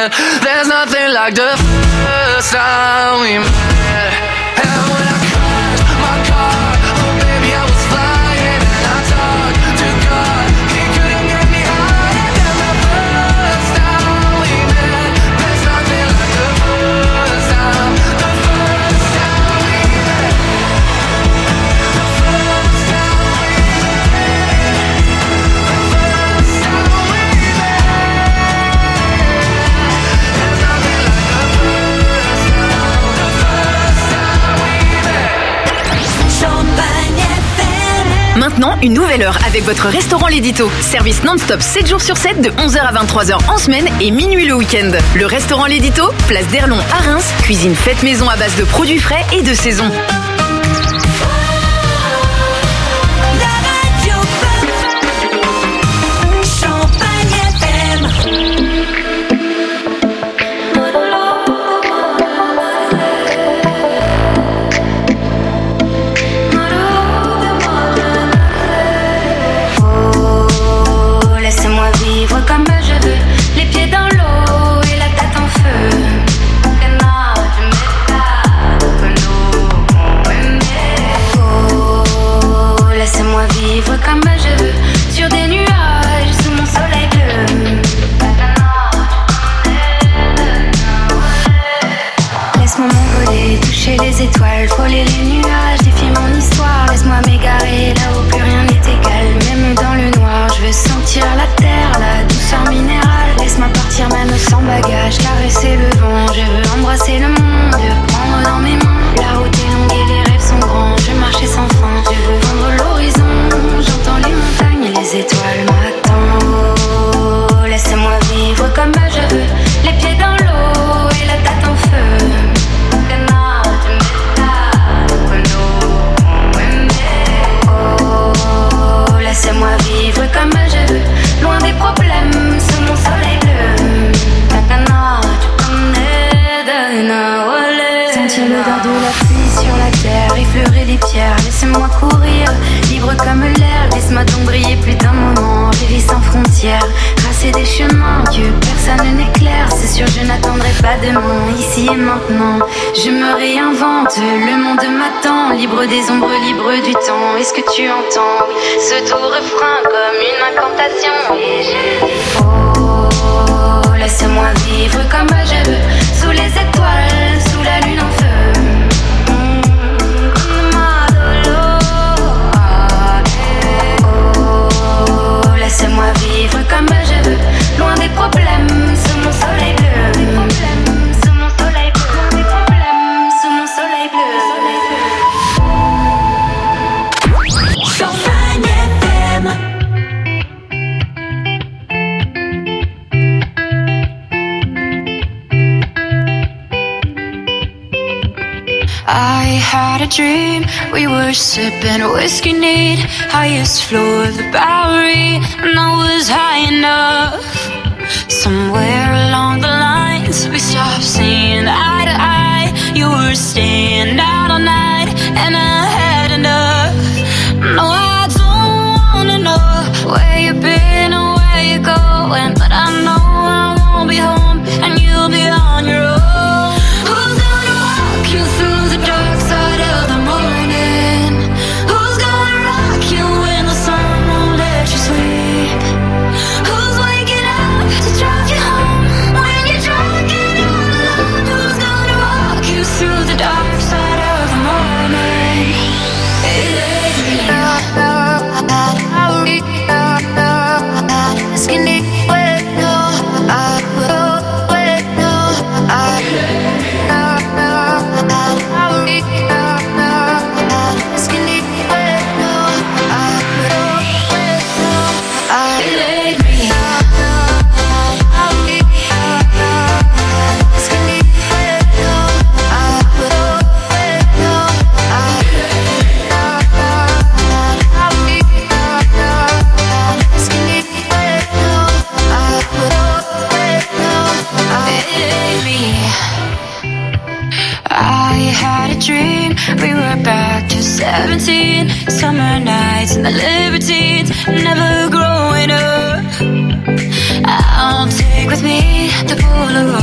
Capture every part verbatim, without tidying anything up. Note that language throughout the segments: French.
met. There's nothing like the first time we met. And when I crashed my car, oh baby I was flying, and I talked to God, he couldn't get me higher than the first time we met. There's nothing like the first time, the first time we met. The first time we met. The first time we met. There's nothing like the first time, the first time we met. Champagne F M. Maintenant, une nouvelle heure avec votre restaurant L'Édito. Service non-stop sept jours sur sept de onze heures à vingt-trois heures en semaine et minuit le week-end. Le restaurant L'Édito, place d'Erlon à Reims, cuisine faite maison à base de produits frais et de saison. La radio pop. Champagne F M. Oh, laissez-moi vivre comme je veux, les pieds dans l'eau et la tête en feu. Que non, tu m'aimes pas, que nous, oh, laissez-moi vivre comme je veux, sur des nuages, sous mon soleil bleu. Laisse-moi m'envoler, toucher les étoiles, frôler les nuages, défier mon histoire. Laisse-moi m'égarer là où plus rien n'est égal, même dans le noir. Je veux sentir la terre, la douceur minérale. Laisse-moi partir même sans bagage, caresser le vent. Je veux embrasser le monde, prendre dans mes mains. La route est longue et les rêves sont grands. Je veux marcher sans fin, je veux vendre l'horizon. J'entends les montagnes et les étoiles m'attendent. Oh, laissez-moi vivre comme je veux, les pieds dans l'eau et la tête en feu. Que non, tu m'aimes pas, que nous, oh, laissez-moi vivre comme je veux, loin des problèmes, sous mon soleil bleu. Que non, tu connais de Nawalé. Sentir l'odeur de la pluie sur la terre, effleurer les pierres, laissez-moi courir, libre comme l'air. Laisse-moi donc briller plus d'un moment, rêver sans frontières, tracer des chemins que personne n'éclaire. C'est sûr je n'attendrai pas demain, ici et maintenant. Je me réinvente, le monde m'attend, libre des ombres, libre du temps. Est-ce que tu entends, oui, ce doux refrain comme une incantation? Et je dis oh, laissez-moi vivre comme je veux, sous les étoiles, sous la lune en feu. Laissez-moi vivre comme je veux, loin des problèmes, sous mon soleil bleu. Des problèmes, sous mon soleil bleu. Des problèmes, sous mon soleil bleu. Champagne F M. I had a dream, we were sipping whiskey neat, highest floor of the Bowery, and I was high enough. Somewhere along the lines, we stopped seeing eye to eye. You were staying out all night, and I had enough. No, I don't wanna know where you've been or where you're going, but I know I won't be home, and you'll be on your own. Who's gonna walk you through the dark side of the morning? Who's gonna rock you when the sun won't let you sleep? Who's waking up to drive you home when you're drunk and all alone? Who's gonna walk you through the dark side of the morning? seventeen, summer nights and the libertines, never growing up. I'll take with me the Polaroid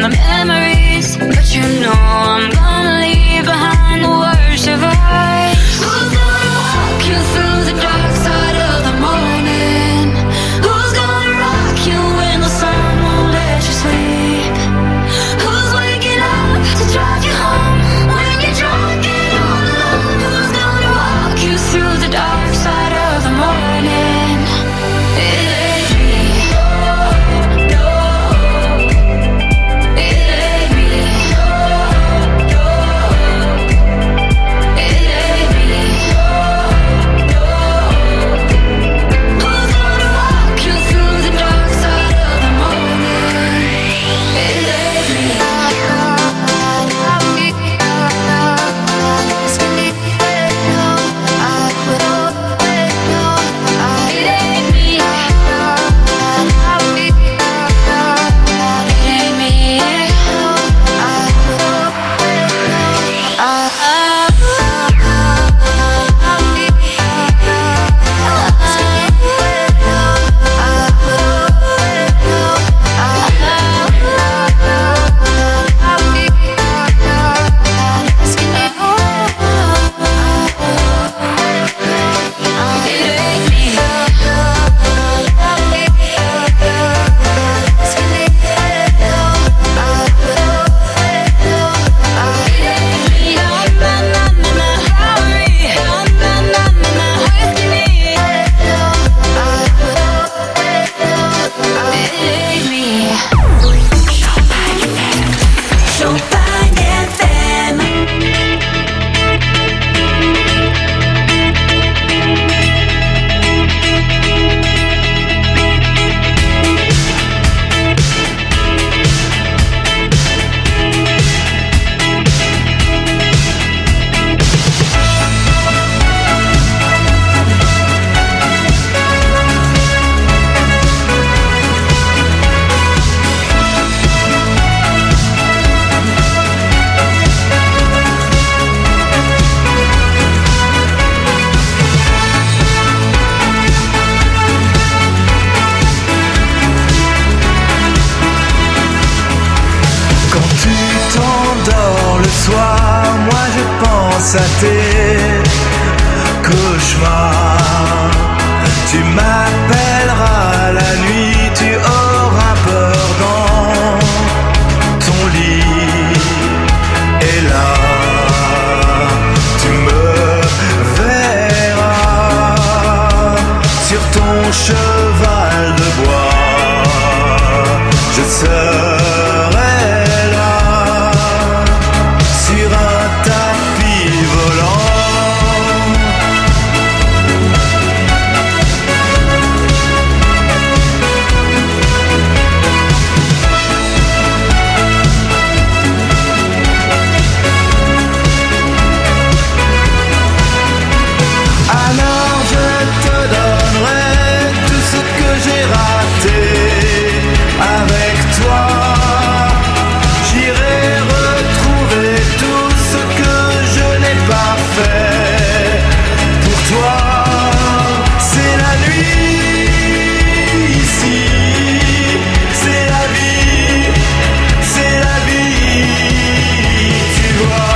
my memories, but you know I'm gonna leave behind the worst of us. Who's gonna walk you through the dark side of the morning? Who's gonna rock you when the sun won't let you sleep? Who's waking up to drive you home when you're drunk and all alone? Who's gonna walk you through the dark side of the morning? It ain't me. No, it ain't me. No, it ain't me. No, who's gonna walk you through the dark side of the morning? It ain't me. À tes cauchemars, tu m'appelleras la nuit, tu auras peur dans ton lit, et là tu me verras sur ton cheval de bois, je serai là sur un tapis volant. Alors je te donnerai tout ce que j'ai raté avec toi. J'irai retrouver tout ce que je n'ai pas fait pour toi. C'est la nuit ici, c'est la vie, c'est la vie, tu vois.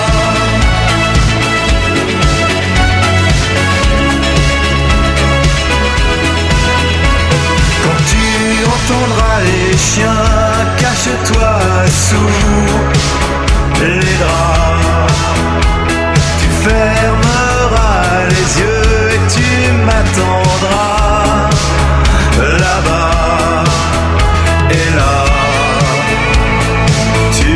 Quand tu entendras les chiens, cache-toi sous les draps. Tu fermeras les yeux et tu m'attendras là-bas. Et là, tu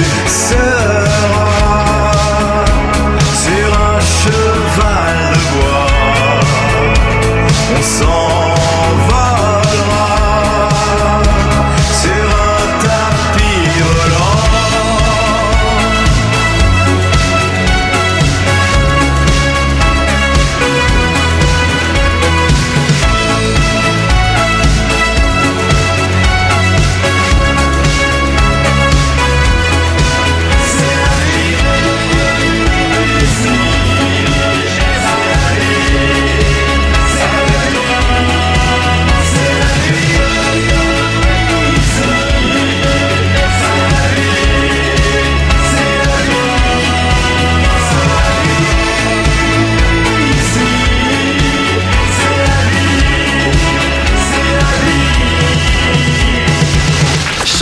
seras sur un cheval de bois. On s'envolera sur un tapis volant.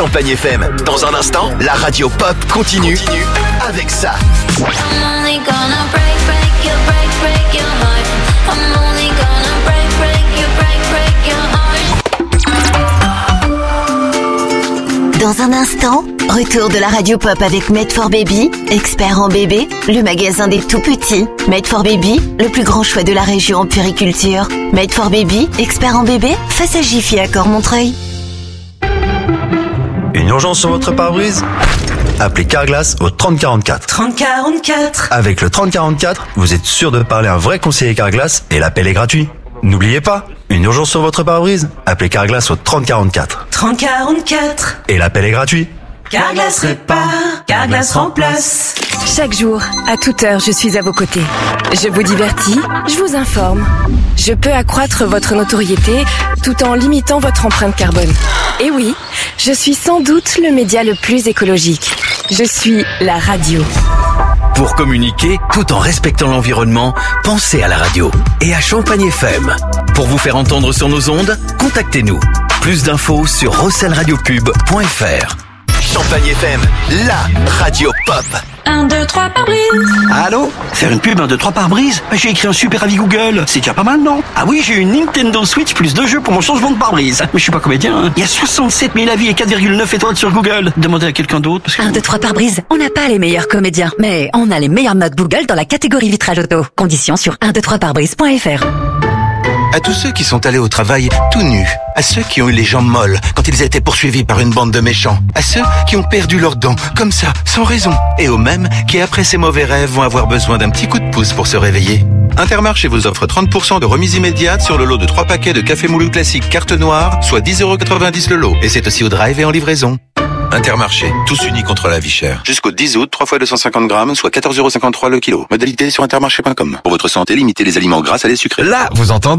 Champagne F M. Dans un instant, la radio pop continue, continue avec ça. I'm only gonna break, break your, break, break your heart. I'm only gonna break, break your, break, break your heart. Dans un instant, retour de la radio pop avec Made for Baby, expert en bébé, le magasin des tout petits. Made for Baby, le plus grand choix de la région en puériculture. Made for Baby, expert en bébé, face à Jiffy à Cormontreuil. Une urgence sur votre pare-brise ? Appelez Carglass au trente quarante-quatre. trente quarante-quatre. Avec le trente quarante-quatre, vous êtes sûr de parler à un vrai conseiller Carglass et l'appel est gratuit. N'oubliez pas, une urgence sur votre pare-brise ? Appelez Carglass au trente quarante-quatre. trente quarante-quatre. Et l'appel est gratuit. Carglass répare, Carglass remplace. Chaque jour, à toute heure, je suis à vos côtés. Je vous divertis, je vous informe. Je peux accroître votre notoriété tout en limitant votre empreinte carbone. Et oui, je suis sans doute le média le plus écologique. Je suis la radio. Pour communiquer tout en respectant l'environnement, pensez à la radio et à Champagne F M. Pour vous faire entendre sur nos ondes, contactez-nous. Plus d'infos sur rossel radio pub point f r. Champagne F M, la radio pop. un, deux, trois par brise. Allô ? Faire une pub un, deux, trois par brise ? J'ai écrit un super avis Google. C'est déjà pas mal, non ? Ah oui, j'ai une Nintendo Switch plus deux jeux pour mon changement de pare-brise. Mais je suis pas comédien, hein. Il y a soixante-sept mille avis et quatre virgule neuf étoiles sur Google. Demandez à quelqu'un d'autre parce que... un, deux, trois par brise. On n'a pas les meilleurs comédiens, mais on a les meilleures notes Google dans la catégorie vitrage auto. Conditions sur un, deux, trois par brise point f r. À tous ceux qui sont allés au travail tout nus, à ceux qui ont eu les jambes molles quand ils étaient poursuivis par une bande de méchants, à ceux qui ont perdu leurs dents, comme ça, sans raison, et aux mêmes qui, après ces mauvais rêves, vont avoir besoin d'un petit coup de pouce pour se réveiller. Intermarché vous offre trente pour cent de remise immédiate sur le lot de trois paquets de café moulu classique carte noire, soit dix euros quatre-vingt-dix le lot, et c'est aussi au drive et en livraison. Intermarché, tous unis contre la vie chère. Jusqu'au dix août, trois fois deux cent cinquante grammes, soit quatorze euros cinquante-trois le kilo. Modalité sur intermarché point com. Pour votre santé, limitez les aliments gras, salés, sucrés. Là, vous entendez ?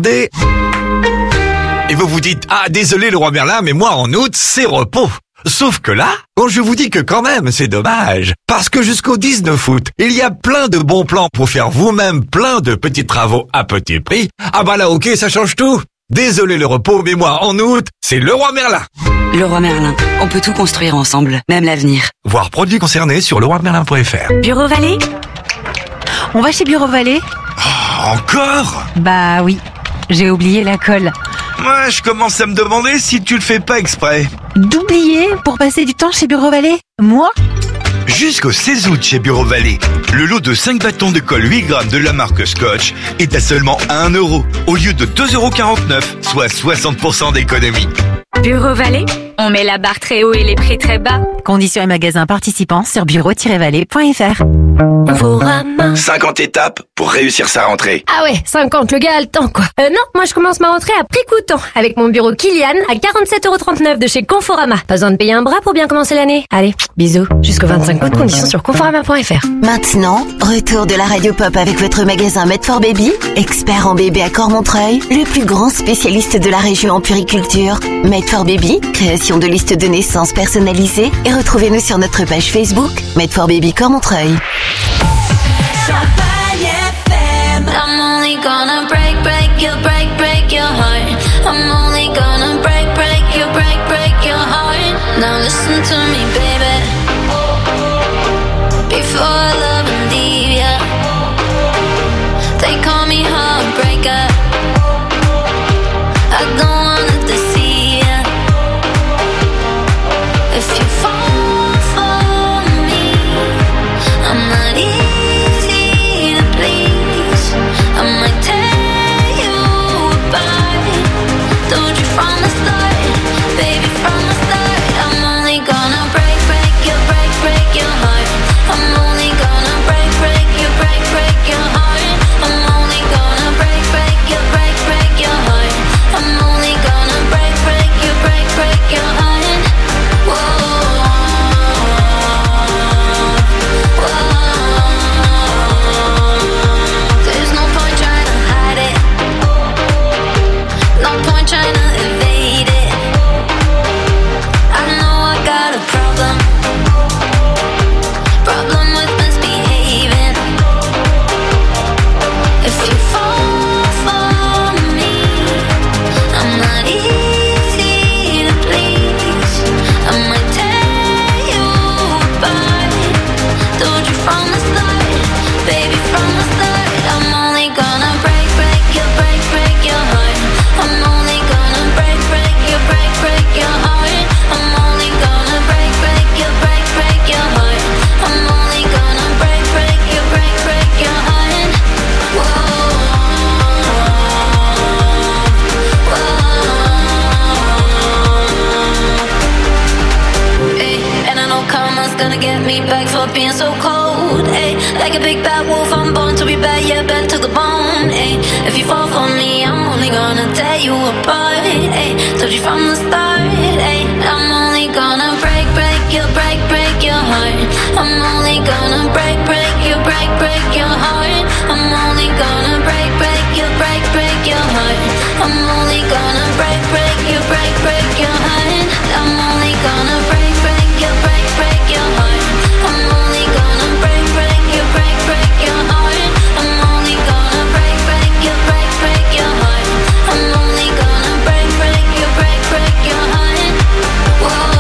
Et vous vous dites, ah désolé le roi Merlin, mais moi en août, c'est repos. Sauf que là, quand je vous dis que quand même, c'est dommage. Parce que jusqu'au dix-neuf août, il y a plein de bons plans pour faire vous-même plein de petits travaux à petit prix. Ah bah là, ok, ça change tout. Désolé le repos, mais moi en août, c'est le roi Merlin. Le roi Merlin, on peut tout construire ensemble, même l'avenir. Voir produits concernés sur le roi merlin point f r. Bureau Vallée ? On va chez Bureau Vallée ? Oh, encore ? Bah oui, j'ai oublié la colle. Moi, je commence à me demander si tu le fais pas exprès. D'oublier pour passer du temps chez Bureau Vallée ? Moi ? Jusqu'au seize août chez Bureau Vallée, le lot de cinq bâtons de colle huit grammes de la marque Scotch est à seulement un euro au lieu de deux euros quarante-neuf, soit soixante pour cent d'économie. Bureau Vallée, on met la barre très haut et les prix très bas. Conditions et magasins participants sur bureau tiret vallée point f r. cinquante étapes pour réussir sa rentrée. Ah ouais, cinquante, le gars a le temps quoi. Euh non, moi je commence ma rentrée à prix coûtant avec mon bureau Kilian à quarante-sept euros trente-neuf de chez Conforama. Pas besoin de payer un bras pour bien commencer l'année. Allez, bisous. Jusqu'au vingt-cinq août, conditions sur conforama point f r. Maintenant, retour de la radio pop avec votre magasin Made for Baby, expert en bébé à Cormontreuil, le plus grand spécialiste de la région en puériculture. Made for Baby, création de listes de naissance personnalisées et retrouvez-nous sur notre page Facebook Made for Baby Cormontreuil. I'm only gonna break, break your, break, break your heart. I'm only gonna break, break your, break, break your heart. Now listen to me, baby. Before love and leave ya, they call me heartbreaker. I don't wanna deceive ya. If you fall for me, I'm not easy to please. I might tear you apart. Told you from the start, baby, from the start. I'm only gonna break, break your, break, break your heart. I'm only gonna is gonna get me back for being so cold, ayy. Like a big bad wolf, I'm born to be bad, yeah, bad to the bone, ayy. If you fall for me, I'm only gonna tear you apart, ayy. Told you from the start, ayy. I'm only gonna break, break you, break, break your heart. I'm only gonna break, break you, break, break your heart. I'm only gonna break, break you, break, break your heart. I'm only gonna break, break you, break, break your heart. I'm only gonna break, break you, break, break your heart. I'm only gonna break, break you, break, break your heart. I'm only gonna break, break you, break, break your heart. I'm only gonna break, break you, break, break your heart. Whoa.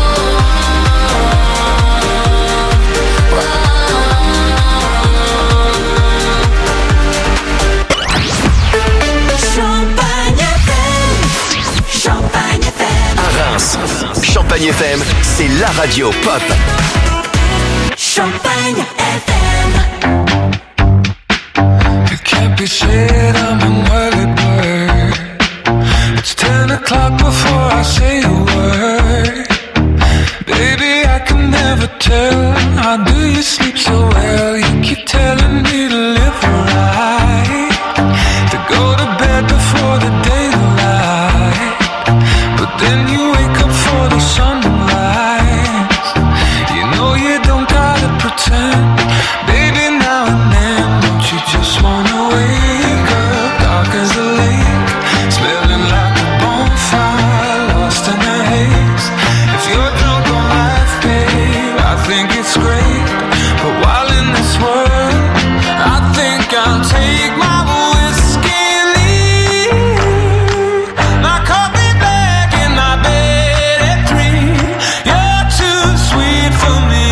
Champagne F M, c'est la radio pop. Champagne F M. It can't be said I'm an early bird. It's ten o'clock before I say a word. Baby, I can never tell. How do you sleep so well? You keep telling me to live right, to go to bed before the daylight. But then you wake up for the sunrise. You know you don't gotta pretend. Baby, now and then, don't you just wanna wake up dark as a lake, smelling like a bonfire, lost in the haze. If you're drunk on life, babe, I think it's great. But while in this world, I think I'll take my whiskey and leave. My coffee black in my bed at three. You're too sweet for me.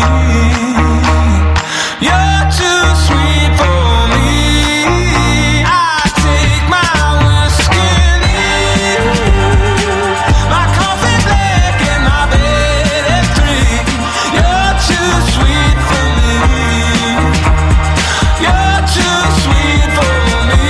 You're too sweet for me. I take my whiskey and leave. My coffee black in my bed at three. You're too sweet for me. You're too sweet for me.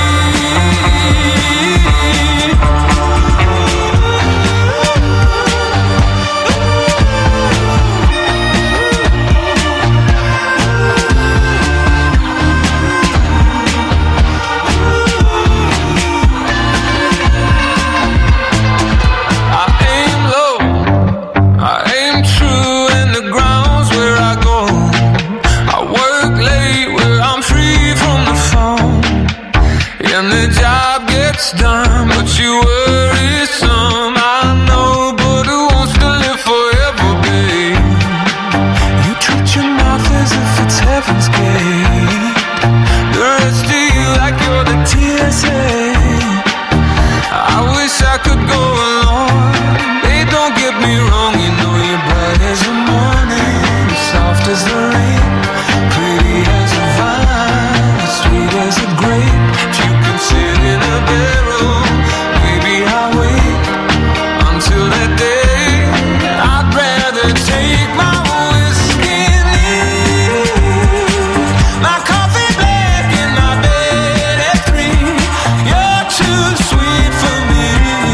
I aim low, I aim true, and the ground's where I go. I work late where I'm free from the phone, and the job gets done, but you worry some. I know, but who wants to live forever, babe? You treat your mouth as if it's heaven's gate. The rest of you like you're the T S A. I wish I could go along. Babe, don't get me wrong, you know you're bright as the morning, soft as the rain, pretty as a vine, sweet as a grape. If you can sit in a barrel, maybe I'll wait until that day. I'd rather take my whiskey and leave. My coffee black in my bed at three. You're too sweet for me.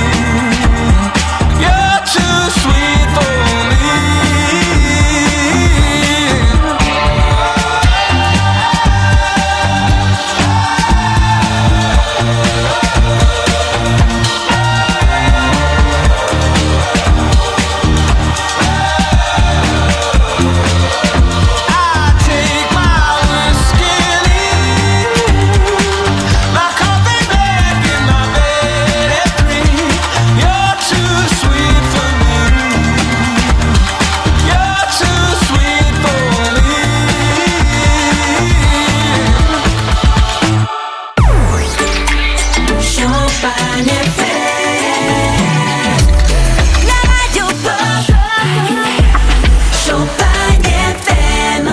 You're too sweet for me. I take my whiskey and leave. My coffee black in my bed at three. You're too sweet for me. You're too sweet for me. Champagne F M. La radio pop. Champagne F M.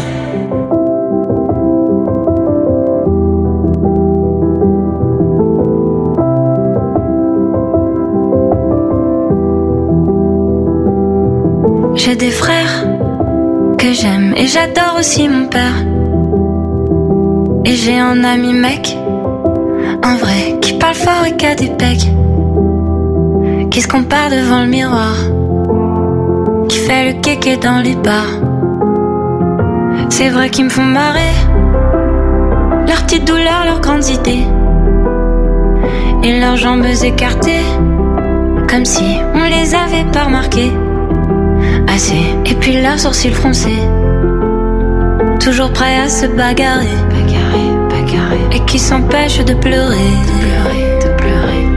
J'ai des frères que j'aime et j'adore aussi mon père. Et j'ai un ami mec, un vrai, qui parle fort et qui a des pecs, qui se compare devant le miroir, qui fait le kéké dans les bars. C'est vrai qu'ils me font marrer. Leurs petites douleurs, leurs grandes idées. Et leurs jambes écartées. Comme si on les avait pas remarquées. Assez. Et puis leurs sourcils froncés. Toujours prêts à se bagarrer. Bagarrer, bagarrer. Et qui s'empêchent de pleurer. De pleurer, de pleurer.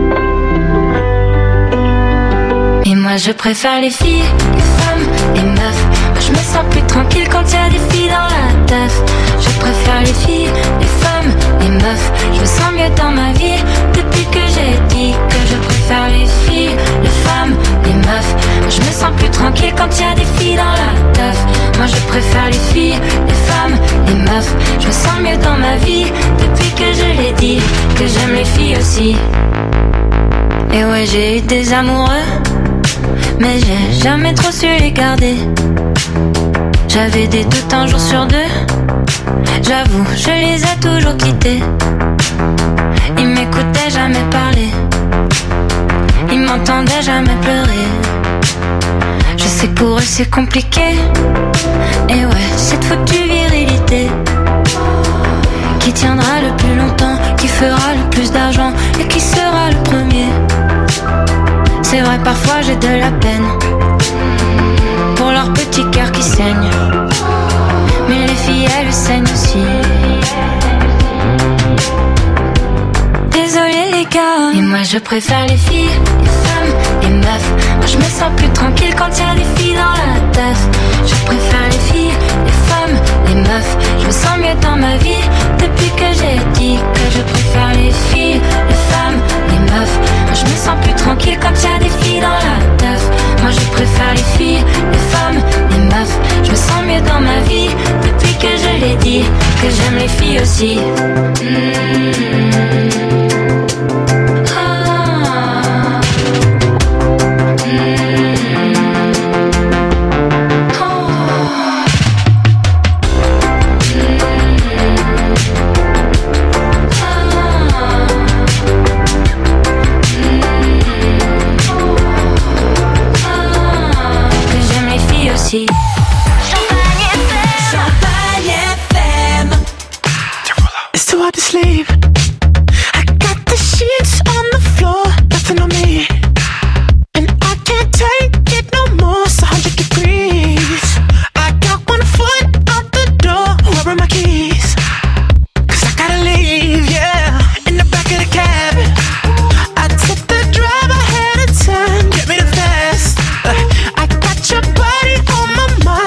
Et moi je préfère les filles, les femmes, les meufs. Moi je me sens plus tranquille quand y a des filles dans la teuf. Je préfère les filles, les femmes, les meufs. Je me sens mieux dans ma vie depuis que j'ai dit que je préfère les filles, les femmes, les meufs. Moi je me sens plus tranquille quand y a des filles dans la teuf. Moi je préfère les filles, les femmes, les meufs. Je me sens mieux dans ma vie depuis que je l'ai dit que j'aime les filles aussi. Et ouais, j'ai eu des amoureux, mais j'ai jamais trop su les garder. J'avais des doutes un jour sur deux. J'avoue, je les ai toujours quittés. Ils m'écoutaient jamais parler. Ils m'entendaient jamais pleurer. Je sais que pour eux c'est compliqué. Et ouais, cette foutue virilité qui tiendra le plus longtemps, qui fera le plus d'argent et qui sera le premier. C'est vrai, parfois j'ai de la peine pour leur petit cœur qui saigne. Mais les filles, elles saignent aussi. Désolée les gars, et moi je préfère les filles, les femmes, les meufs. Moi je me sens plus tranquille quand y a des filles dans la teuf. Je préfère les filles, les femmes, les meufs. Je me sens mieux dans ma vie depuis que j'ai dit que je préfère les filles, les femmes, les meufs. Moi je me sens plus tranquille quand y a des filles dans la teuf. Moi je préfère les filles, les femmes, les meufs. Je me sens mieux dans ma vie depuis que je l'ai dit que j'aime les filles aussi. Mmh. It's too hard to sleep. I got the sheets on the floor, nothing on me. And I can't take it no more, it's one hundred degrees. I got one foot out the door, where are my keys? Cause I gotta leave, yeah, in the back of the cab. I took the drive ahead of time, get me the fast. I got your body on my mind.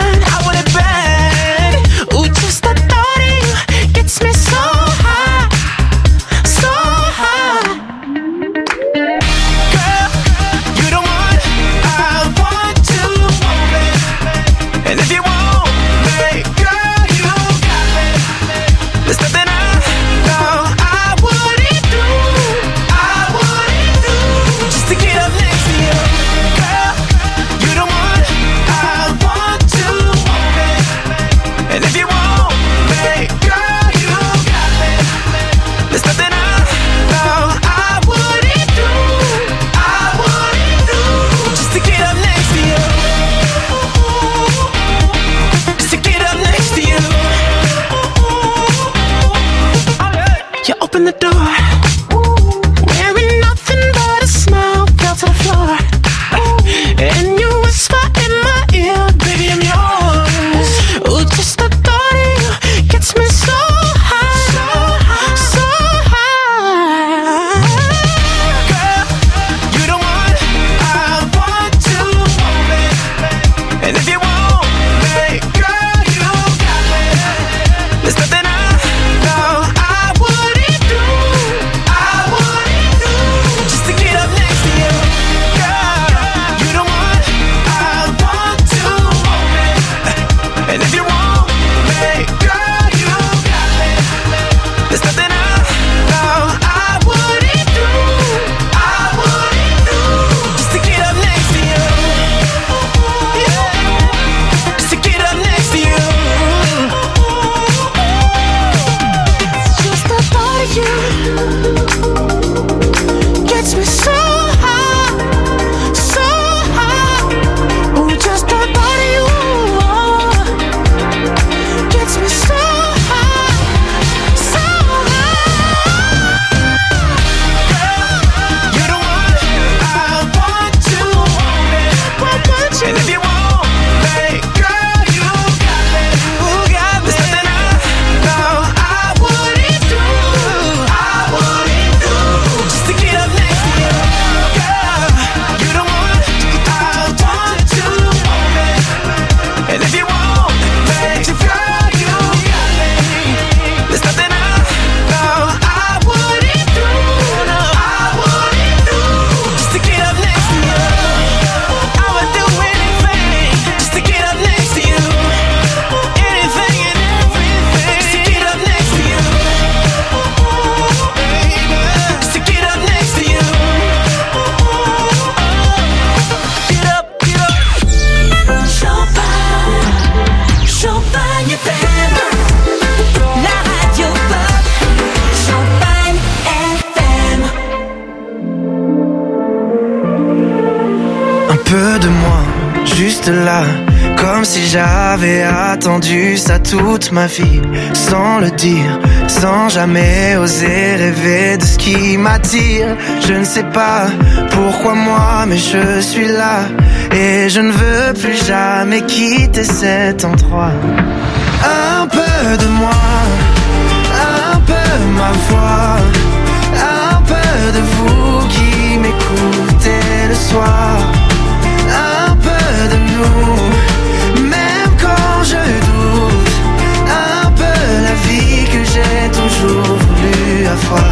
juste là, comme si j'avais attendu ça toute ma vie, sans le dire, sans jamais oser rêver de ce qui m'attire. Je ne sais pas pourquoi moi, mais je suis là, et je ne veux plus jamais quitter cet endroit. Un peu de moi, un peu ma voix, un peu de vous qui m'écoutez le soir, un peu de nous, même quand je doute, un peu la vie que j'ai toujours voulu avoir.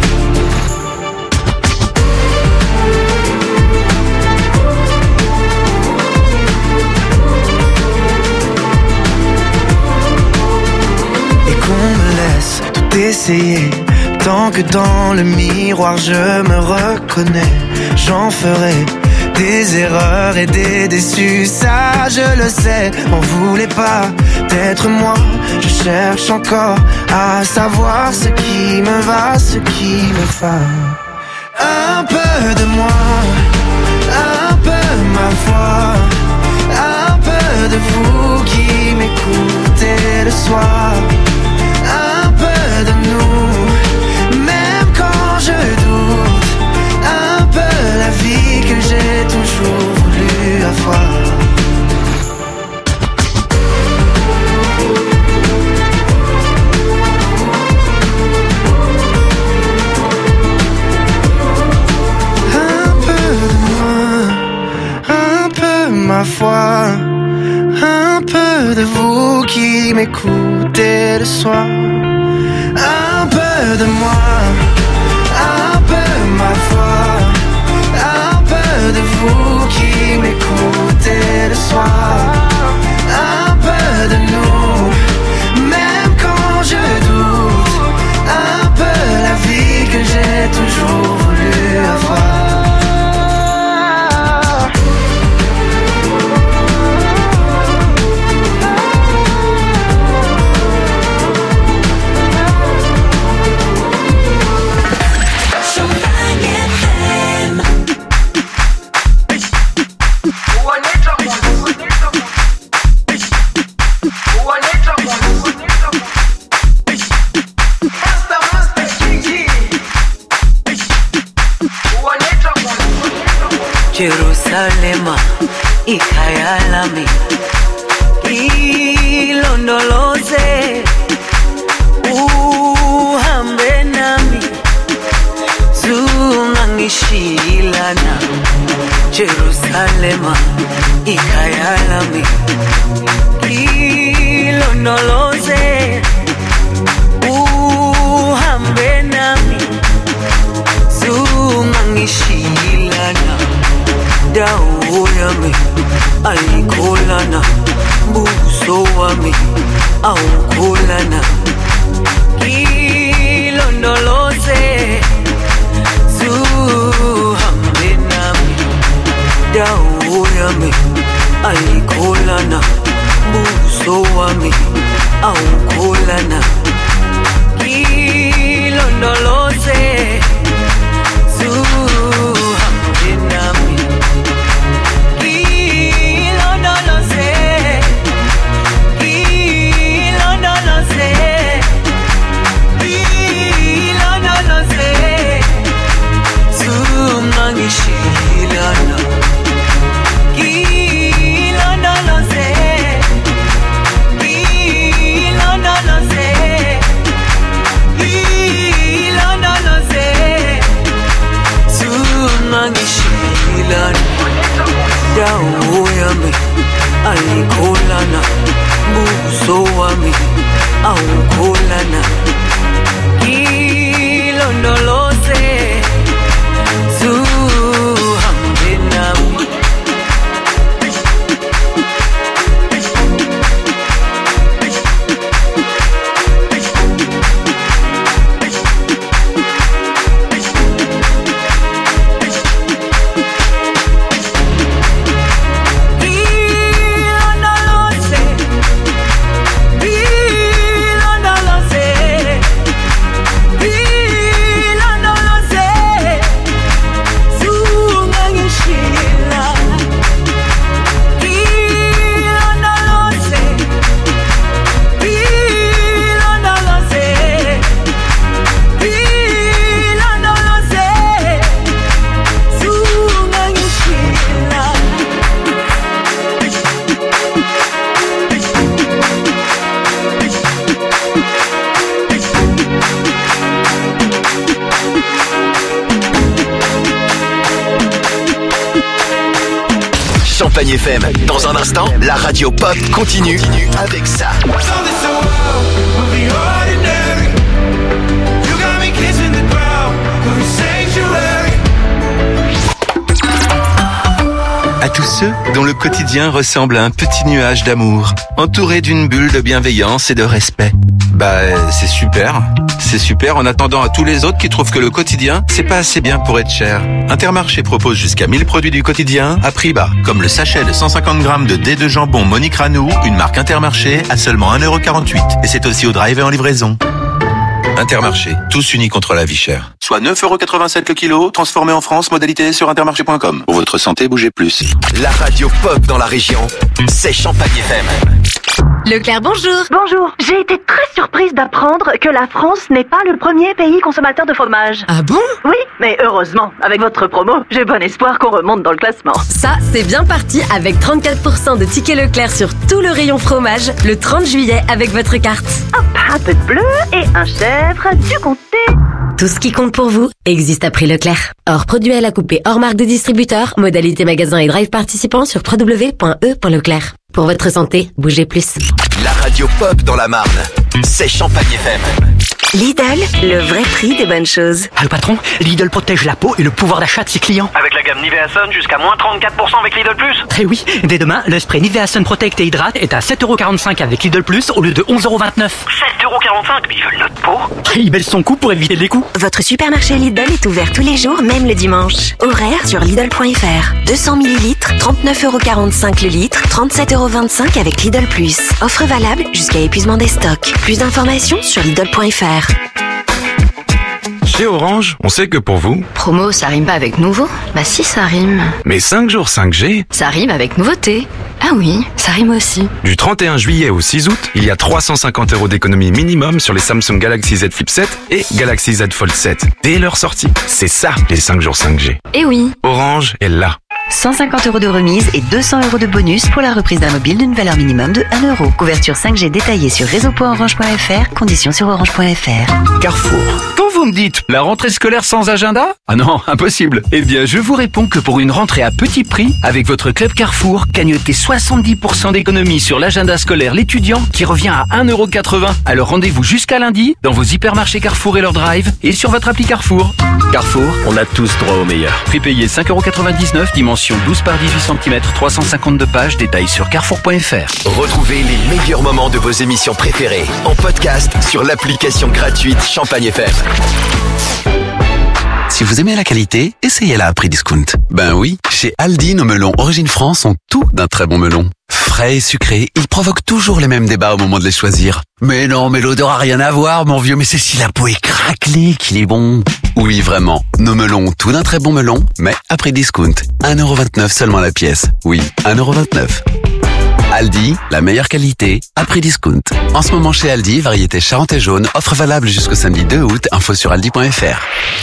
Essayer, tant que dans le miroir je me reconnais, j'en ferai des erreurs et des déçus, ça je le sais. On voulait pas d'être moi, je cherche encore à savoir ce qui me va, ce qui me va. Un peu de moi, un peu ma voix, un peu de vous qui m'écoutez le soir, un peu de nous, même quand je doute, un peu la vie que j'ai toujours voulu avoir. Un peu de moi, un peu ma foi, un peu de vous qui m'écoutez le soir, un peu de moi, un peu ma foi, un peu de vous qui m'écoutez le soir, un peu de nous, même quand je doute, un peu la vie que j'ai toujours voulu avoir. Jerusalema, ikhaya lami, ilondoloze, uhambe nami, zungangishilana. Jerusalema, ikhaya lami, ilondoloze, uhambe nami, zungangishilana. Dawo yami ayikholana, buso wami awukholana. Ilondoloze, zuhambe nami. Dawo yami ayikholana, buso wami awukholana. Ilondoloze, zuhambe nami. Shilana, ilondoloze, ilondoloze, ilondoloze, zungangishilana. Dawo yami ayikholana, buso wami awukholana. Ilondoloze, zuhambe nami. Ilondoloze, ilondoloze, Champagne F M. Dans un instant, la radio pop continue avec ça. À tous ceux dont le quotidien ressemble à un petit nuage d'amour, entouré d'une bulle de bienveillance et de respect. Bah, c'est super. C'est super en attendant à tous les autres qui trouvent que le quotidien, c'est pas assez bien pour être cher. Intermarché propose jusqu'à mille produits du quotidien à prix bas, comme le sachet de cent cinquante grammes de dés de jambon Monique Ranou, une marque Intermarché, à seulement un euro quarante-huit. Et c'est aussi au drive et en livraison. Intermarché, tous unis contre la vie chère. Soit neuf euros quatre-vingt-sept le kilo, transformé en France, modalité sur intermarché point com. Pour votre santé, bougez plus. La radio pop dans la région, c'est Champagne F M. Leclerc, bonjour. Bonjour. J'ai été très surprise d'apprendre que la France n'est pas le premier pays consommateur de fromage. Ah bon? Oui, mais heureusement, avec votre promo, j'ai bon espoir qu'on remonte dans le classement. Ça, c'est bien parti avec trente-quatre pour cent de tickets Leclerc sur tout le rayon fromage le trente juillet avec votre carte. Hop, un peu de bleu et un chèvre, du comté. Tout ce qui compte pour vous existe à prix Leclerc. Hors produit à la coupée, hors marque de distributeur, modalité magasin et drive participant sur w w w point e point leclerc. Pour votre santé, bougez plus. La radio pop dans la Marne, c'est Champagne F M. Lidl, le vrai prix des bonnes choses. Ah, le patron, Lidl protège la peau et le pouvoir d'achat de ses clients. Avec la gamme Nivea Sun jusqu'à moins trente-quatre pour cent avec Lidl Plus. Eh oui, dès demain, le spray Nivea Sun Protect et Hydrate est à sept euros quarante-cinq avec Lidl Plus au lieu de onze euros vingt-neuf. sept euros quarante-cinq, mais ils veulent notre peau. Il baisse son coût pour éviter les coûts. Votre supermarché Lidl est ouvert tous les jours, même le dimanche. Horaire sur Lidl point F R. deux cents millilitres, trente-neuf euros quarante-cinq le litre, trente-sept euros vingt-cinq avec Lidl Plus. Offre valable jusqu'à épuisement des stocks. Plus d'informations sur Lidl point F R. Chez Orange, on sait que pour vous... Promo, ça rime pas avec nouveau? Bah si, ça rime. Mais cinq jours cinq G... Ça rime avec nouveauté. Ah oui, ça rime aussi. Du trente et un juillet au six août, il y a trois cent cinquante euros d'économie minimum sur les Samsung Galaxy Z Flip sept et Galaxy Z Fold sept. Dès leur sortie. C'est ça, les cinq jours cinq G. Eh oui. Orange est là. cent cinquante euros de remise et deux cents euros de bonus pour la reprise d'un mobile d'une valeur minimum de un euro. Couverture cinq G détaillée sur réseau point orange point F R, conditions sur orange point F R. Carrefour. Quand vous me dites la rentrée scolaire sans agenda? Ah non, impossible. Eh bien, je vous réponds que pour une rentrée à petit prix, avec votre club Carrefour, gagnez soixante-dix pour cent d'économie sur l'agenda scolaire l'étudiant qui revient à un euro quatre-vingts. Alors rendez-vous jusqu'à lundi dans vos hypermarchés Carrefour et leur drive et sur votre appli Carrefour. Carrefour, on a tous droit au meilleur. Prix payé cinq euros quatre-vingt-dix-neuf, dimension douze par dix-huit centimètres, trois cent cinquante-deux pages, détails sur carrefour point F R. Retrouvez les meilleurs moments de vos émissions préférées en podcast sur l'application gratuite Champagne F M. Si vous aimez la qualité, essayez-la à prix discount. Ben oui, chez Aldi, nos melons Origine France ont tout d'un très bon melon. Frais et sucrés, ils provoquent toujours les mêmes débats au moment de les choisir. Mais non, mais l'odeur a rien à voir, mon vieux, mais c'est si la peau est craquelée qu'il est bon. Oui, vraiment, nos melons ont tout d'un très bon melon, mais à prix discount. un euro vingt-neuf seulement la pièce. Oui, un euro vingt-neuf. Aldi, la meilleure qualité, à prix discount. En ce moment chez Aldi, variété Charente et jaune, offre valable jusqu'au samedi deux août, info sur aldi point F R.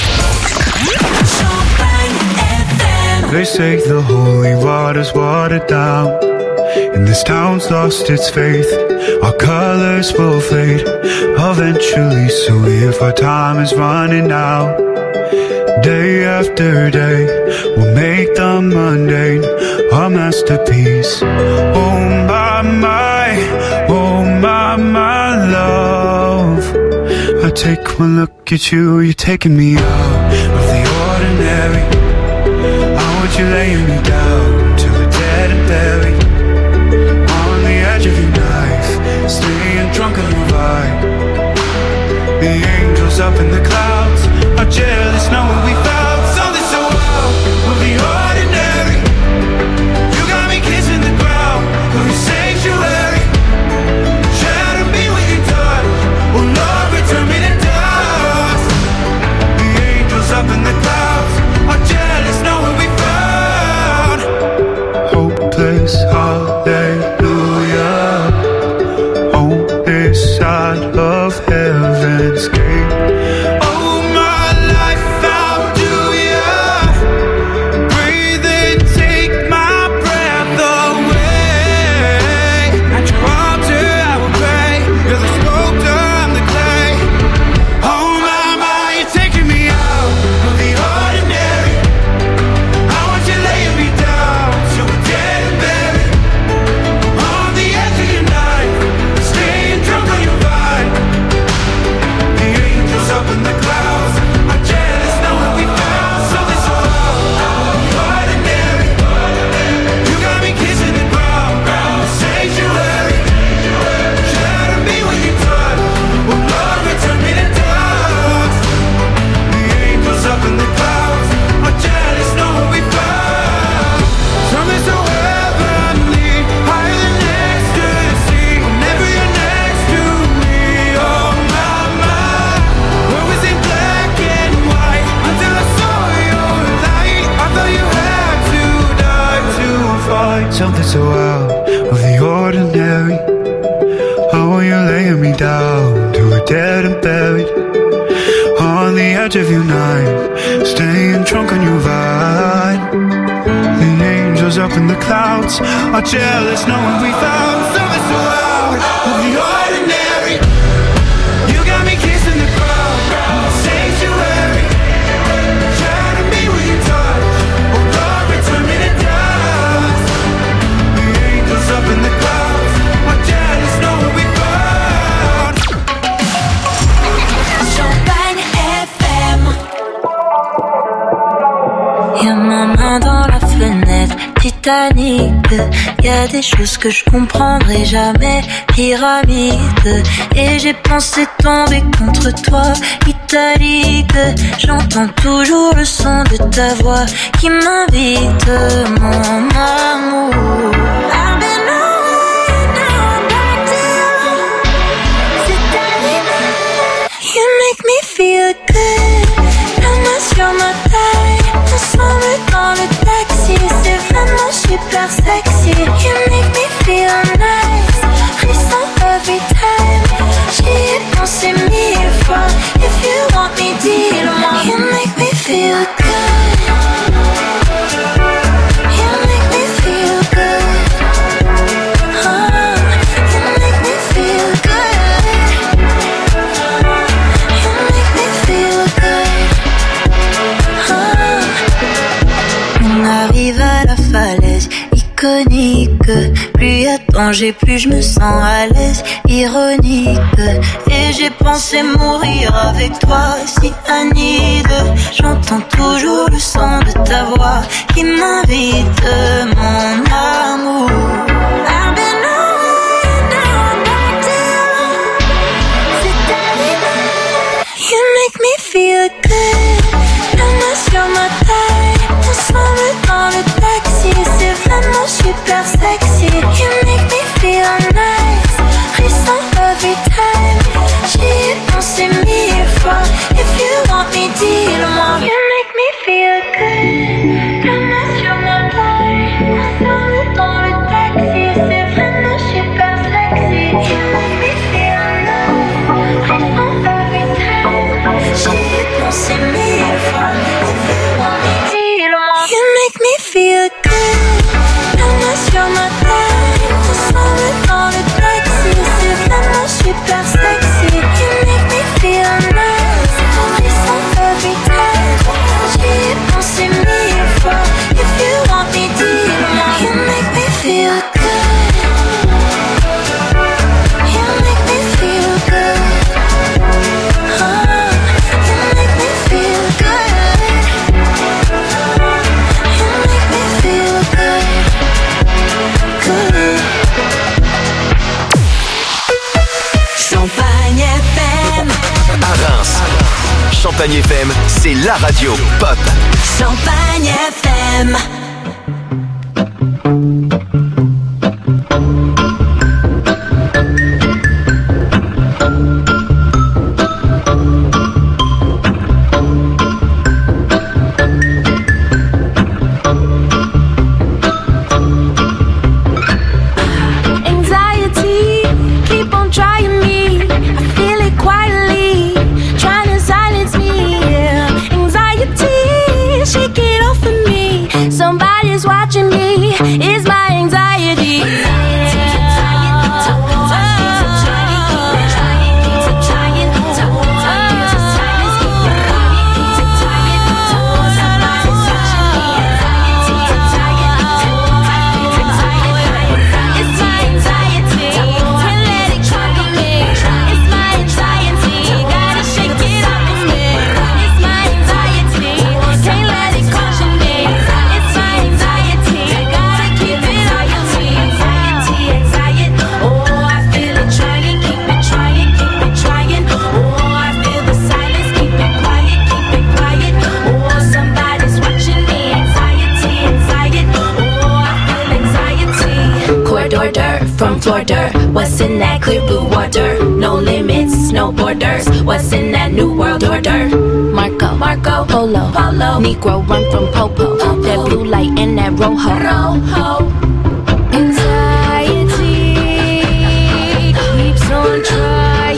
They say the holy water's watered down, and this town's lost its faith. Our colors will fade eventually, so if our time is running out, day after day, we'll make the mundane our masterpiece. Oh my, my, oh my, my love, I take one look at you, you're taking me out of the ordinary. I want you laying me down till we're dead and buried, on the edge of your knife, staying drunk on your vibe. The angels up in the clouds are jealous knowing we found something so wild of the ordinary. You got me kissing the ground of your sanctuary. Shatter me with your touch, oh Lord, return me to dust. The angels up in the clouds are jealous knowing we found hopeless hallelujah on this side of heaven's gate. Oh my life, how do ya breathe and take my breath away? At your altar I will pray, you're the sculptor, I'm the clay. Oh my, my, you're taking me out of the ordinary. I want you laying me down till we're dead and buried. down to a dead and buried on the edge of your night, staying drunk on your vine. The angels up in the clouds are jealous knowing we found something so out of the ordinary. You got me kissing the ground, sanctuary. Try to be with your touch, oh Lord, return me to dust. The angels up in the clouds are jealous knowing we found Champagne F M. Y'a ma main dans la fenêtre, Titanic. Y'a des choses que je comprendrai jamais, pyramide. Et j'ai pensé tomber contre toi, italique. J'entends toujours le son de ta voix qui m'invite, mon amour. I've been away, now I'm back to you. C'est animal, you make me feel good. La main sur ma taille, ensemble dans le taxi. C'est vraiment super sexy. You make me feel nice, frisson every time. J'y ai pensé mille fois. If you want me, dis-le-moi. You make me feel good. You make me feel good. Oh, you make me feel good. You make me feel good. Oh. On arrive à la falaise iconique. Plus y a danger, plus je me sens à l'aise, ironique. Et j'ai pensé mourir avec toi, si Anide. J'entends toujours le son de ta voix qui m'invite, mon amour. I've been away, now I'm back to you. C'est animal, you make me feel good. La main sur ma taille, ensemble dans le taxi. C'est vraiment super sexy. You make me feel nice, frisson every time. J'y ai pensé mille fois. If you want me, dis-le-moi. You make me feel good. La main sur ma taille, ensemble dans le taxi. C'est vraiment super sexy. You make me feel nice, frisson every time. J'y ai pensé mille fois. If you want me, dis-le-moi. You make me feel good. La main sur ma taille, ensemble dans le taxi. C'est vraiment super sexy. You make me feel nice, frisson every time. J'y ai pensé mille fois. If you want me, dis-le-moi. You make me feel good. You make me feel good. Oh, you make me feel good. You make me feel good. Good. Champagne F M. À Reims, Champagne F M, c'est la radio pop. Champagne F M. Anxiety, keep on trying me. I feel it quietly, trying to silence me. Yeah. Anxiety, shake it off of me. Somebody's watching me. It's my anxiety. From Florida, what's in that clear blue water? No limits, no borders. What's in that new world order? Marco, Marco, Polo, Polo. Negro run from Popo. Popo. That blue light and that rojo. Rojo. Anxiety keeps on trying.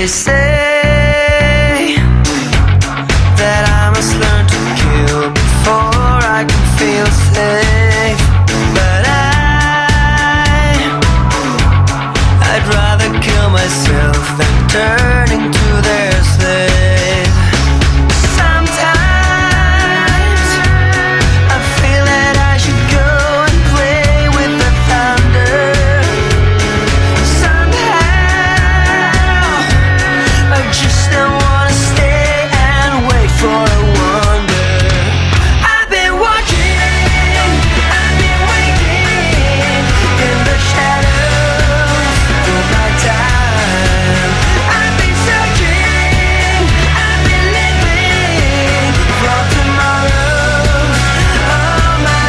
say that I must learn to kill before I can feel safe. But I, I'd rather kill myself than turn into their slave. Sometimes I feel that I should go and play with the thunder. Somehow I just don't wanna stay and wait for a wonder. I've been watching, I've been waiting in the shadows of my time. I've been searching, I've been living for tomorrow all my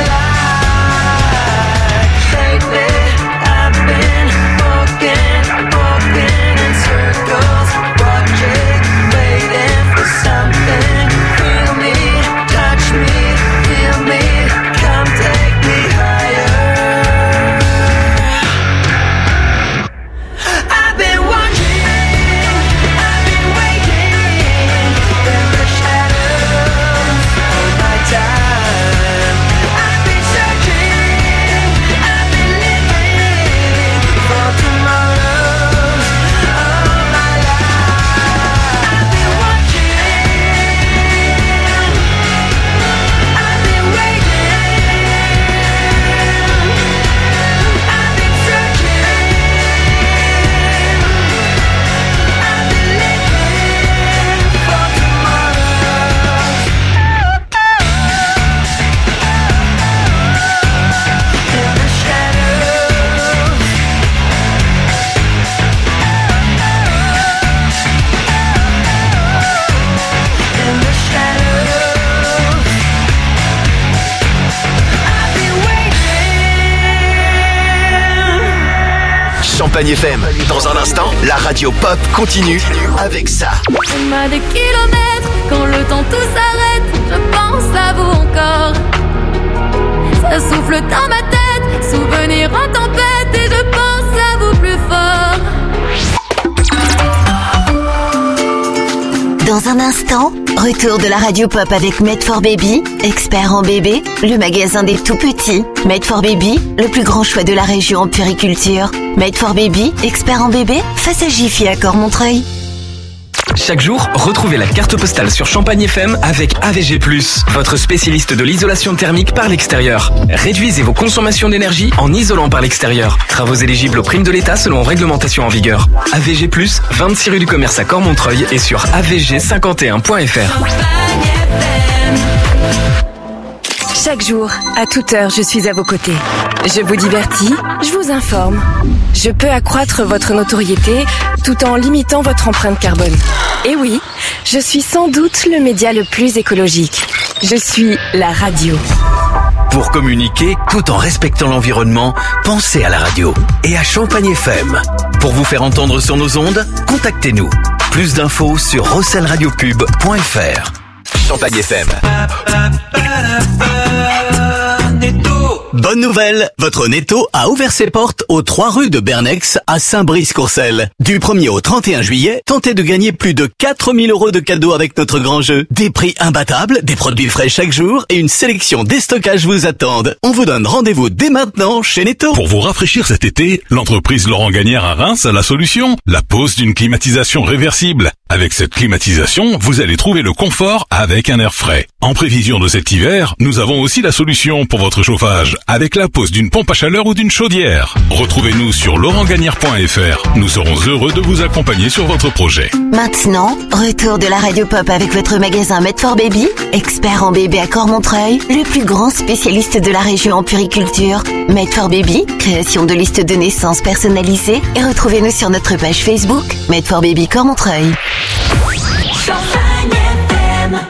life. Lately I've been walking, walking in circles, watching, waiting for something. Feel me, touch me, feel me, come take me higher. I've been watching, I've been waiting in the shadows of my time. I've been searching, I've been living for tomorrows all my life. I've been watching, I've been waiting, I've been searching, I've been living for tomorrows. In the shadows, in the shadows, I've been waiting. Champagne F M. Dans un instant, la radio pop continue avec ça. On a des kilomètres, quand le temps tout s'arrête, je pense à vous encore. Ça souffle dans ma tête, souvenir en tempête, et je pense à vous plus fort. Dans un instant, retour de la radio pop avec Made for Baby, expert en bébé, le magasin des tout petits. Made for Baby, le plus grand choix de la région en puriculture. Made for Baby, expert en bébé, face à Jiffy à Cormontreuil. Chaque jour, retrouvez la carte postale sur Champagne F M avec A V G plus, votre spécialiste de l'isolation thermique par l'extérieur. Réduisez vos consommations d'énergie en isolant par l'extérieur. Travaux éligibles aux primes de l'État selon réglementation en vigueur. A V G plus, vingt-six rue du Commerce à Cormontreuil et sur a v g cinquante et un point f r. Chaque jour, à toute heure, je suis à vos côtés. Je vous divertis, je vous informe. Je peux accroître votre notoriété tout en limitant votre empreinte carbone. Et oui, je suis sans doute le média le plus écologique. Je suis la radio. Pour communiquer tout en respectant l'environnement, pensez à la radio et à Champagne F M. Pour vous faire entendre sur nos ondes, contactez-nous. Plus d'infos sur rossel radio pub point f r. Champagne F M. Bonne nouvelle, votre Netto a ouvert ses portes aux trois rue de Bernex à Saint-Brice-Courcelles. Du premier au trente et un juillet, tentez de gagner plus de quatre mille euros de cadeaux avec notre grand jeu. Des prix imbattables, des produits frais chaque jour et une sélection déstockage vous attendent. On vous donne rendez-vous dès maintenant chez Netto. Pour vous rafraîchir cet été, l'entreprise Laurent Gagnère à Reims a la solution. La pose d'une climatisation réversible. Avec cette climatisation, vous allez trouver le confort avec un air frais. En prévision de cet hiver, nous avons aussi la solution pour votre chauffage, avec la pose d'une pompe à chaleur ou d'une chaudière. Retrouvez-nous sur laurent gagnère point f r. Nous serons heureux de vous accompagner sur votre projet. Maintenant, retour de la radio pop avec votre magasin Made for Baby, expert en bébé à Cormontreuil, le plus grand spécialiste de la région en puriculture. Made for Baby, création de listes de naissance personnalisées, et retrouvez-nous sur notre page Facebook Made for Baby Cormontreuil. Champagne F M.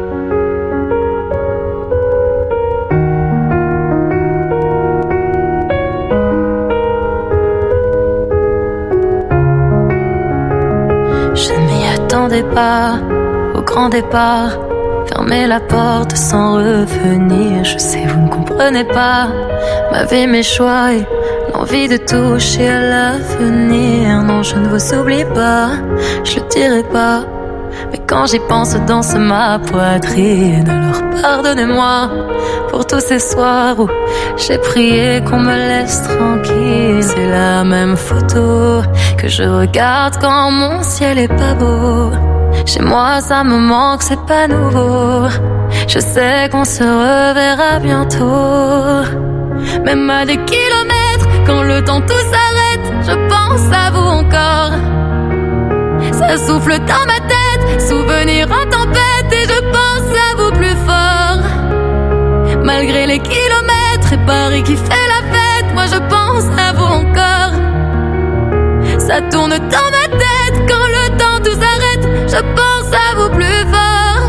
Je ne m'y attendais pas au grand départ. Fermer la porte sans revenir. Je sais, vous ne comprenez pas ma vie, mes choix et l'envie envie de toucher à l'avenir. Non, je ne vous oublie pas, je le dirai pas. Mais quand j'y pense, danse ma poitrine. Alors pardonnez-moi pour tous ces soirs où j'ai prié qu'on me laisse tranquille. C'est la même photo que je regarde quand mon ciel est pas beau. Chez moi ça me manque, c'est pas nouveau. Je sais qu'on se reverra bientôt. Même à des kilomètres, quand le temps tout s'arrête, je pense à vous encore. Ça souffle dans ma tête, souvenir en tempête, et je pense à vous plus fort. Malgré les kilomètres et Paris qui fait la fête, moi je pense à vous encore. Ça tourne dans ma tête, quand le temps tout s'arrête, je pense à vous plus fort.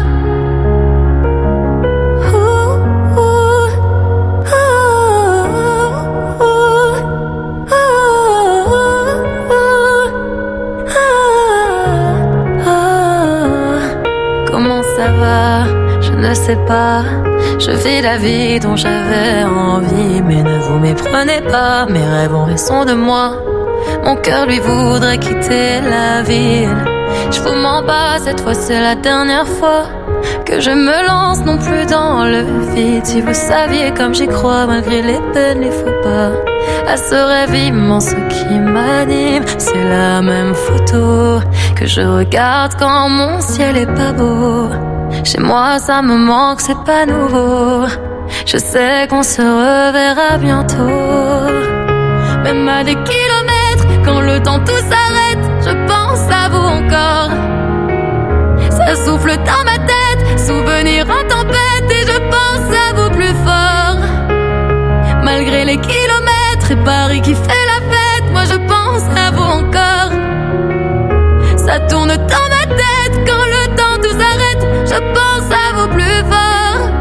Je ne sais pas, je vis la vie dont j'avais envie. Mais ne vous méprenez pas, mes rêves ont raison de moi. Mon cœur lui voudrait quitter la ville. Je vous mens pas, cette fois c'est la dernière fois que je me lance non plus dans le vide. Si vous saviez comme j'y crois, malgré les peines, les faux pas, à ce rêve immense qui m'anime. C'est la même photo que je regarde quand mon ciel est pas beau. Chez moi ça me manque, c'est pas nouveau. Je sais qu'on se reverra bientôt. Même à des kilomètres, quand le temps tout s'arrête, je pense à vous encore. Ça souffle dans ma tête, souvenir en tempête, et je pense à vous plus fort. Malgré les kilomètres et Paris qui fait la fête, moi je pense à vous encore. Ça tourne dans ma tête, quand le temps tout s'arrête, je pense à vous plus fort.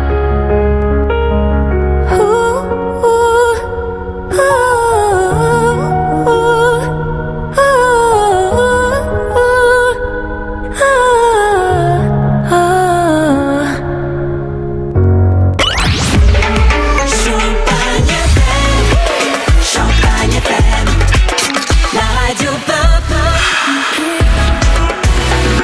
Ouh, ouh, ouh, ouh, ouh, ouh, ouh. Champagne F M, Champagne F M, la radio pop.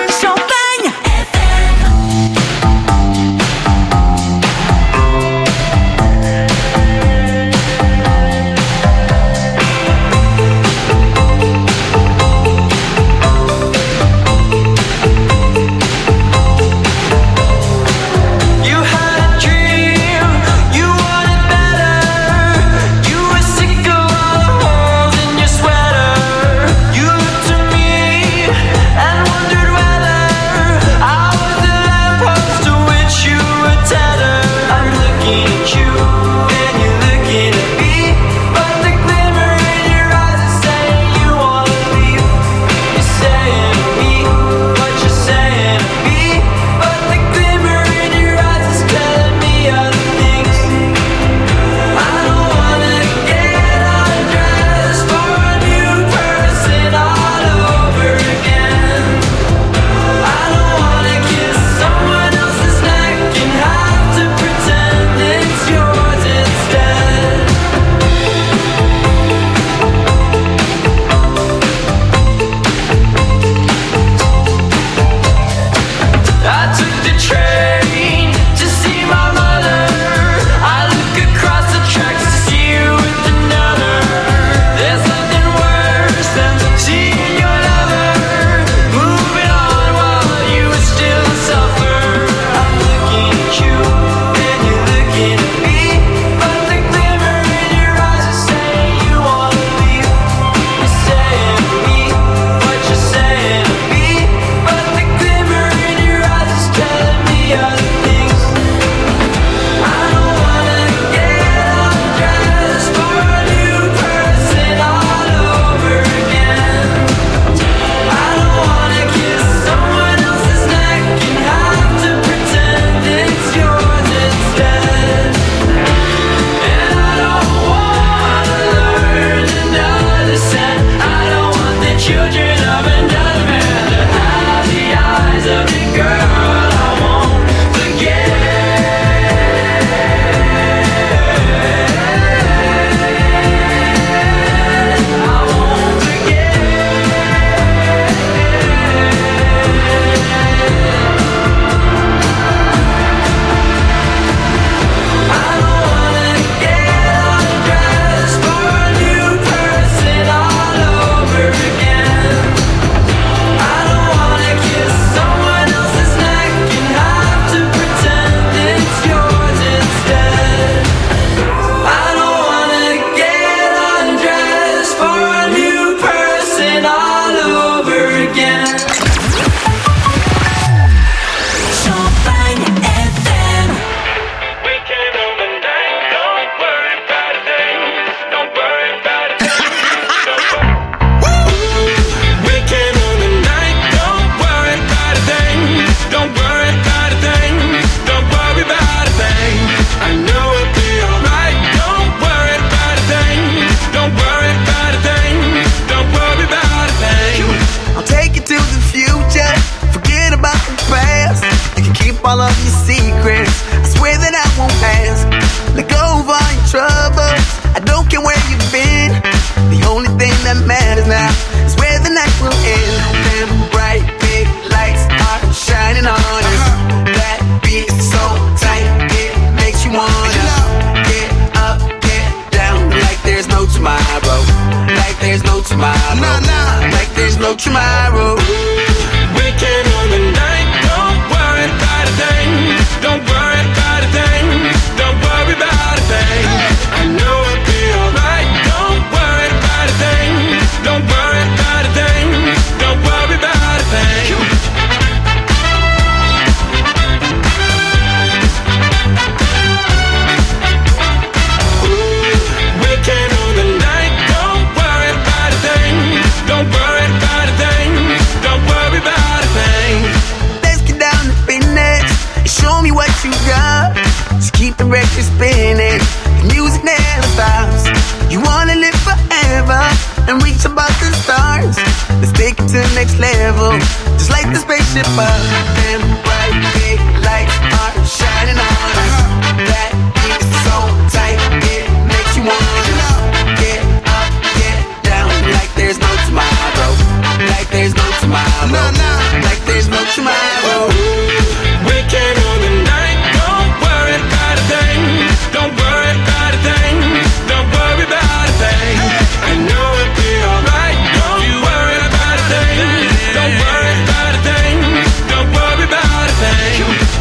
spaceship up. Them bright big lights are shining on us. That beat is so tight, it makes you wanna get up, get down, like there's no tomorrow, like there's no tomorrow, no, no. Like there's no tomorrow. Weekend on the night, don't worry about a thing. Don't worry about a thing. Don't worry about a thing. I know it'll be alright. Don't you worry about a thing. Don't worry about a thing. Don't worry about a thing.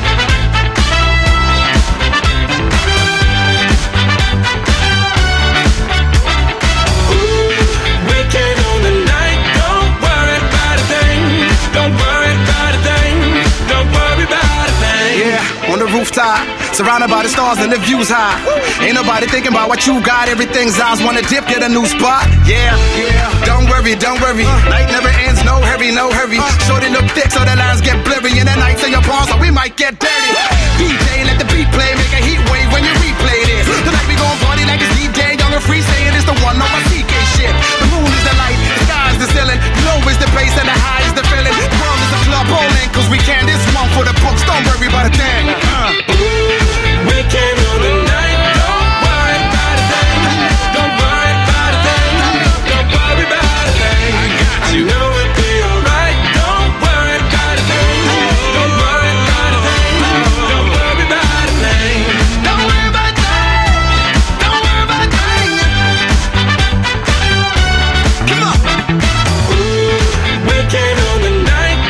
Weekend on the night, don't worry about a thing. Don't worry about a thing. Don't worry about a thing. Yeah, on the rooftop, surrounded by the stars and the views high. Ain't nobody thinking about what you got. Everything's ours. Wanna dip, get a new spot. Yeah, yeah. Don't worry, don't worry. Night never ends. No hurry, no hurry. Shorty look thick, so the lines get blurry. And the nights in your palms, so we might get dirty. D J, let the beat play, make a heat wave when you replay this. Tonight we gon' party like it's D J, young and free, saying it's the one on my C K shit. The moon is the light, the sky is the ceiling, low is the bass and the high is the feeling. The world is a club bowling, cause we can this one for the books. Don't worry about a thing.